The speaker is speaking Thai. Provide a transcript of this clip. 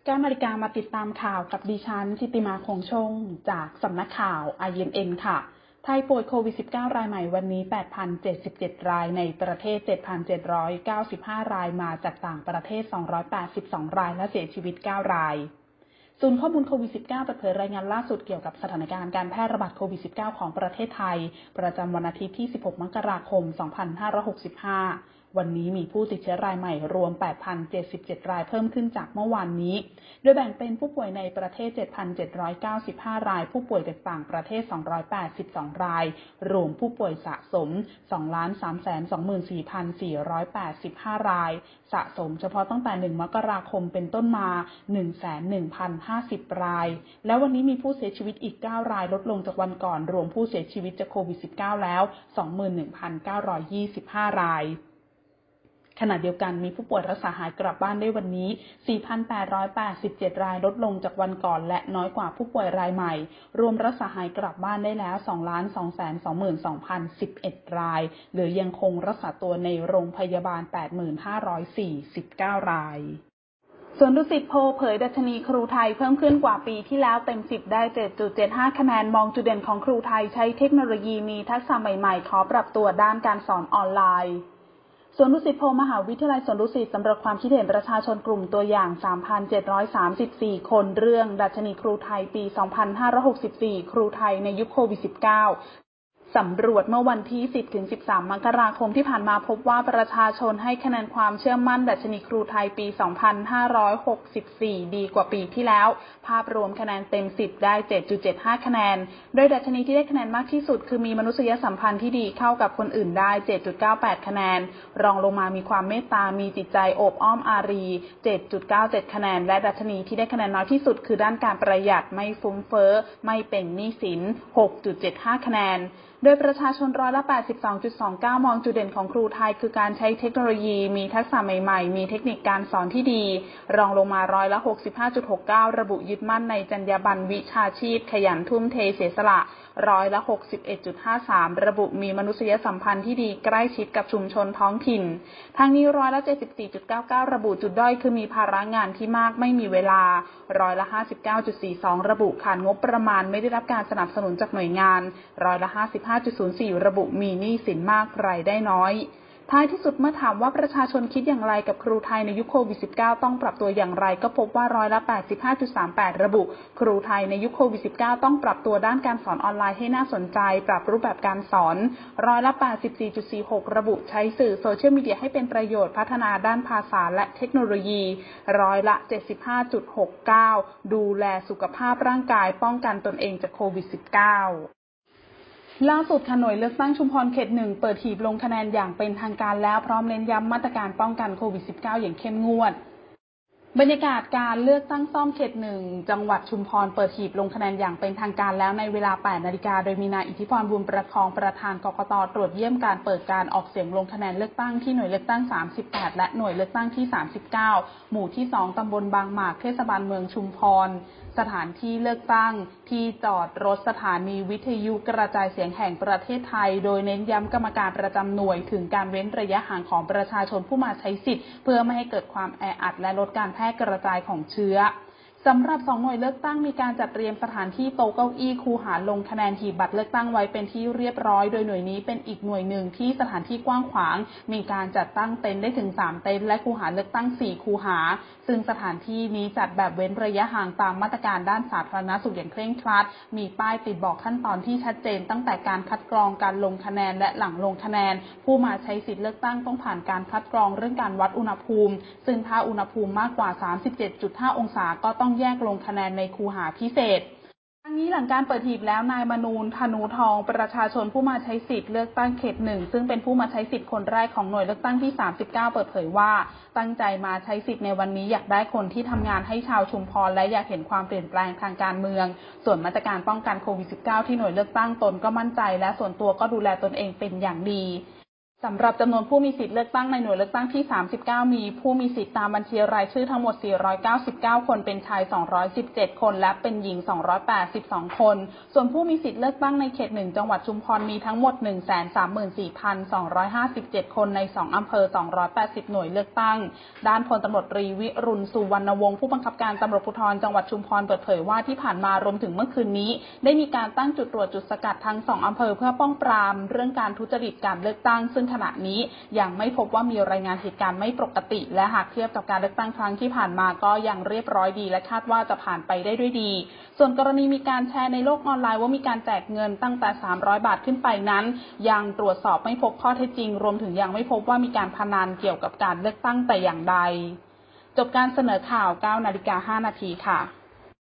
9 นาฬิกามาติดตามข่าวกับดิฉันชิติมาคงชงจากสำนักข่าว INN ค่ะไทยป่วยโควิด -19 รายใหม่วันนี้ 8,077 รายในประเทศ 7,795 รายมาจากต่างประเทศ 282 รายและเสียชีวิต 9 รายศูนย์ข้อมูลโควิด -19 เปิดเผยรายงานล่าสุดเกี่ยวกับสถานการณ์การแพร่ระบาดโควิด -19 ของประเทศไทยประจำวันอาทิตย์ที่ 16 มกราคม 2565วันนี้มีผู้ติดเชื้อรายใหม่รวม 8,077 รายเพิ่มขึ้นจากเมื่อวานนี้โดยแบ่งเป็นผู้ป่วยในประเทศ 7,795 รายผู้ป่วยจากต่างประเทศ 282 รายรวมผู้ป่วยสะสม 2,324,485 รายสะสมเฉพาะตั้งแต่ 1 มกราคมเป็นต้นมา 101,050 รายและวันนี้มีผู้เสียชีวิตอีก 9 รายลดลงจากวันก่อนรวมผู้เสียชีวิตจากโควิด -19 แล้ว 21,925 รายขณะเดียวกันมีผู้ป่วยรักษาหายกลับบ้านได้วันนี้ 4,887 รายลดลงจากวันก่อนและน้อยกว่าผู้ป่วยรายใหม่รวมรักษาหายกลับบ้านได้แล้ว 2,222,011 รายเหลือยังคงรักษาตัวในโรงพยาบาล 8,549 รายสวนดุสิตโพลเผยดัชนีครูไทยเพิ่มขึ้นกว่าปีที่แล้วเต็ม 10 ได้ 7.75 คะแนนมองจุดเด่นของครูไทยใช้เทคโนโลยีมีทักษะใหม่ๆขอปรับตัวด้านการสอนออนไลน์สวนดุสิตโพลมหาวิทยาลัยสวนดุสิตสำรวจความคิดเห็นประชาชนกลุ่มตัวอย่าง 3,734 คนเรื่องดัชนีครูไทยปี 2564 ครูไทยในยุคโควิด -19สำรวจเมื่อวันที่ 10-13 มกราคมที่ผ่านมาพบว่าประชาชนให้คะแนนความเชื่อมั่นดัชนีครูไทยปี 2564 ดีกว่าปีที่แล้วภาพรวมคะแนนเต็ม 10 ได้ 7.75 คะแนนโดยดัชนีที่ได้คะแนนมากที่สุดคือมีมนุษยสัมพันธ์ที่ดีเข้ากับคนอื่นได้ 7.98 คะแนนรองลงมามีความเมตตามีจิตใจโอบอ้อมอารี 7.97 คะแนนและดัชนีที่ได้คะแนนน้อยที่สุดคือด้านการประหยัดไม่ฟุ้งเฟ้อไม่เป็นหนี้สิน 6.75 คะแนนโดยประชาชน82.29 มองจุดเด่นของครูไทยคือการใช้เทคโนโลยีมีทักษะใหม่ๆมีเทคนิคการสอนที่ดีรองลงมา65.69 ระบุยึดมั่นในจรรยาบรรณวิชาชีพขยันทุ่มเทเสียสละ61.53 ระบุมีมนุษยสัมพันธ์ที่ดีใกล้ชิดกับชุมชนท้องถิ่นทั้งนี้74.99 ระบุจุดด้อยคือมีภาระงานที่มากไม่มีเวลา59.42 ระบุขาดงบประมาณไม่ได้รับการสนับสนุนจากหน่วยงาน55.04 ระบุมีหนี้สินมากรายได้น้อยท้ายที่สุดเมื่อถามว่าประชาชนคิดอย่างไรกับครูไทยในยุคโควิด -19 ต้องปรับตัวอย่างไรก็พบว่า85.38 ระบุครูไทยในยุคโควิด -19 ต้องปรับตัวด้านการสอนออนไลน์ให้น่าสนใจปรับรูปแบบการสอน84.46 ระบุใช้สื่อโซเชียลมีเดียให้เป็นประโยชน์พัฒนาด้านภาษาและเทคโนโลยี75.69 ดูแลสุขภาพร่างกายป้องกันตนเองจากโควิด -19ล่าสุดค่ะหน่วยเลือกตั้งชุมพรเขต 1เปิดหีบลงคะแนนอย่างเป็นทางการแล้วพร้อมเน้นย้ำมาตรการป้องกันโควิด -19 อย่างเข้มงวดบรรยากาศการเลือกตั้งซ่อมเขต 1จังหวัดชุมพรเปิดหีบลงคะแนนอย่างเป็นทางการแล้วในเวลา 8 นาฬิกาโดยมีนายอิทธิพรบุญประคองประธานกกต.ตรวจเยี่ยมการเปิดการออกเสียงลงคะแนนเลือกตั้งที่หน่วยเลือกตั้ง 38 และหน่วยเลือกตั้งที่ 39 หมู่ที่ 2 ตำบลบางหมากเทศบาลเมืองชุมพรสถานที่เลือกตั้งที่จอดรถสถานีวิทยุกระจายเสียงแห่งประเทศไทยโดยเน้นย้ำกรรมการประจำหน่วยถึงการเว้นระยะห่างของประชาชนผู้มาใช้สิทธิ์เพื่อไม่ให้เกิดความแออัดและลดการแพร่กระจายของเชื้อสำหรับ2หน่วยเลือกตั้งมีการจัดเตรียมสถานที่โต๊ะเก้าอี้คูหาลงคะแนนหีบบัตรเลือกตั้งไว้เป็นที่เรียบร้อยโดยหน่วยนี้เป็นอีกหน่วยหนึ่งที่สถานที่กว้างขวางมีการจัดตั้งเต็นท์ได้ถึง3เต็นท์และคูหาเลือกตั้ง4คูหาซึ่งสถานที่นี้จัดแบบเว้นระยะห่างตามมาตรการด้านสาธารณสุขอย่างเคร่งครัดมีป้ายติดบอกขั้นตอนที่ชัดเจนตั้งแต่การคัดกรองการลงคะแนนและหลังลงคะแนนผู้มาใช้สิทธิเลือกตั้งต้องผ่านการคัดกรองเรื่องการวัดอุณหภูมิซึ่งถ้าอุณหภูมิมากกว่า 37.5 องศาก็ต้องแยกลงคะแนนในคูหาพิเศษทั้งนี้หลังการเปิดหีบแล้วนายมนูนธนูทองประชาชนผู้มาใช้สิทธิ์เลือกตั้งเขต 1ซึ่งเป็นผู้มาใช้สิทธิ์คนแรกของหน่วยเลือกตั้งที่ 39เปิดเผยว่าตั้งใจมาใช้สิทธิ์ในวันนี้อยากได้คนที่ทำงานให้ชาวชุมพรและอยากเห็นความเปลี่ยนแปลงทางการเมืองส่วนมาตรการป้องกันโควิด -19 ที่หน่วยเลือกตั้งตนก็มั่นใจและส่วนตัวก็ดูแลตนเองเป็นอย่างดีสำหรับจำนวนผู้มีสิทธิ์เลือกตั้งในหน่วยเลือกตั้งที่ 39 มีผู้มีสิทธิ์ตามบัญชีรายชื่อทั้งหมด 499 คน เป็นชาย 217 คน และเป็นหญิง 282 คน ส่วนผู้มีสิทธิ์เลือกตั้งในเขต 1 จังหวัดชุมพรมีทั้งหมด 134,257 คน ใน 2 อำเภอ 280 หน่วยเลือกตั้ง ด้านพลตำรวจตรีวิรุณ สุวรรณวงศ์ผู้บังคับการตำรวจภูธรจังหวัดชุมพรเปิดเผยว่าที่ผ่านมารวมถึงเมื่อคืนนี้ได้มีการตั้งจุดตรวจจุดสกัดทั้ง 2 อำเภอเพื่อป้องปรามเรื่องการทุจริตการเลือกตั้งซึ่งขณะนี้ยังไม่พบว่ามีรายงานเหตุการณ์ไม่ปกติและหากเทียบกับการเลือกตั้งครั้งที่ผ่านมาก็ยังเรียบร้อยดีและคาดว่าจะผ่านไปได้ด้วยดีส่วนกรณีมีการแชร์ในโลกออนไลน์ว่ามีการแจกเงินตั้งแต่300 บาทขึ้นไปนั้นยังตรวจสอบไม่พบข้อเท็จจริงรวมถึงยังไม่พบว่ามีการพนันเกี่ยวกับการเลือกตั้งแต่อย่างใดจบการเสนอข่าว 9:05 น.ค่ะ